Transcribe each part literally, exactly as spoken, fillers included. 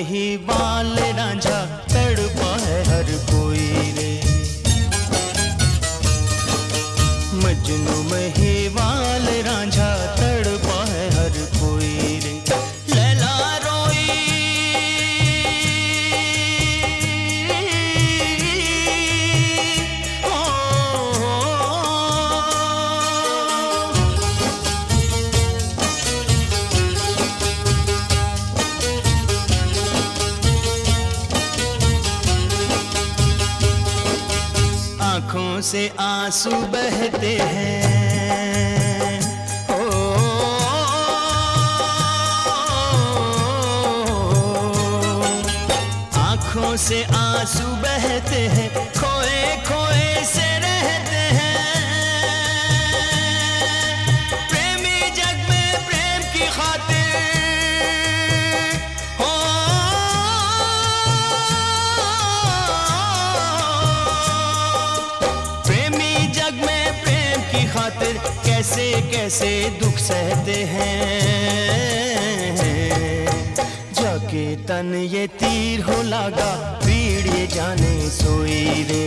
महिवाल रांझा तड़पा है हर कोई रे। मजनू महिवाल रांझा तड़पा है हर कोई रे। लैला रोई ओ, आँखों से आंसू बहते हैं ओ, आँखों से आंसू बहते हैं, खोए खोए से रहते हैं। प्रेमी जग में प्रेम की खातिर हो, प्रेमी जग में प्रेम की खातिर कैसे कैसे दुख सहते हैं। जाके तन ये तीर हो लागा, पीड़ ये जाने सोई रे।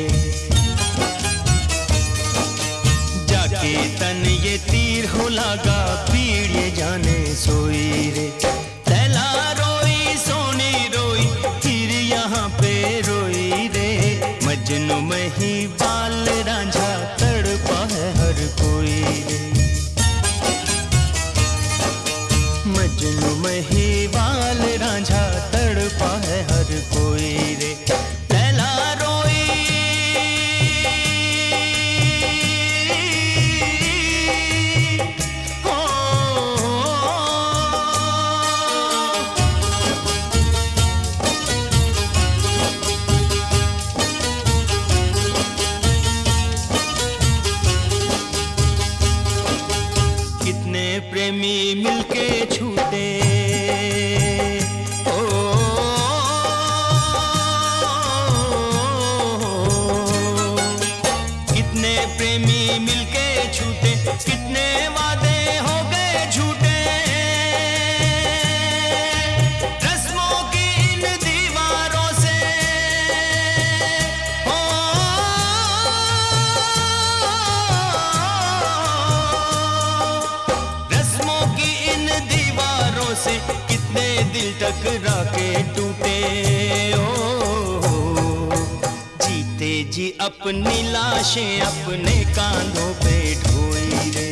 जाके तन ये तीर हो लागा, पीड़ ये जाने सोई रे। लैला रोई सोनी रोई, फिर यहाँ पे रोई रे। मजनू महिवाल रांझा तड़पा है हर कोई रे। मजनू महिवाल रांझा तड़पा है हर कोई रे। लैला रोई हो, कितने प्रेमी मिलके छूटे ओ, कितने प्रेमी मिलके छूटे, कितने वादे हो गए झूठे। रस्मों की इन दीवारों से ओ, रस्मों की इन दीवारों से कितने दिल टकरा के टूटे ओ। जीते जी अपनी लाशें अपने कांधों पे ढोई रे।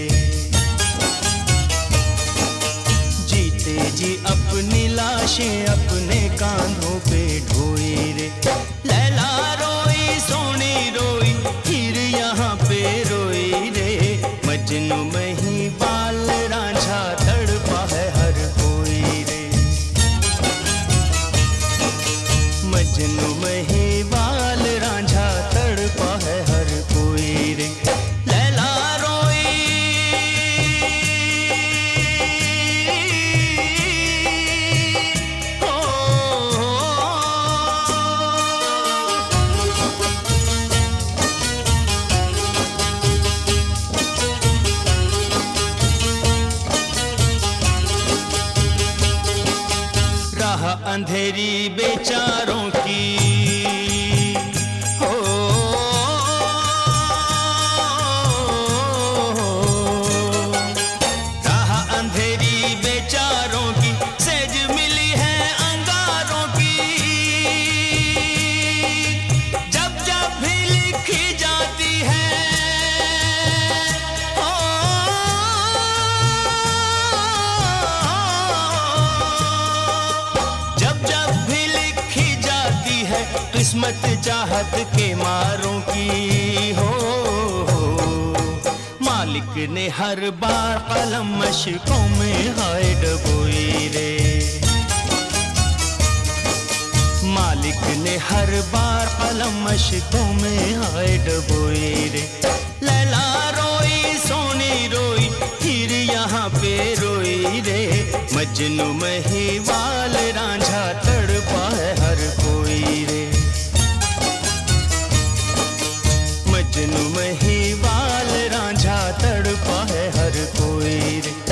जीते जी अपनी लाशें अपने कांधों पे ढोई रे। लैला रोई सोनी रोई, फिर यहाँ पे रोई रे। मजनू महिवाल रांझा तड़पा है हर कोई रे। मजनू महिवाल रांझा तड़पा है हर कोई रे। लैला रोई ओ, राह अंधेरी बेचारों की हो, राह अंधेरी बेचारों की, सेज मिली है अंगारों की। जब जब भी लिखी जाती है हो, जब जब भी लिखी जाती है किस्मत चाहत के मारों की हो। मालिक ने हर बार कलम मशकों में हाय डबोई रे। मालिक ने हर बार कलम मशकों में हाय डबोई रे। लैला रोई सोनी रोई, फिर यहाँ पे रोई रे। मजनू महिवाल रांझा तड़पा है हर कोई रे। मजनू महिवाल रांझा तड़पा है हर कोई रे।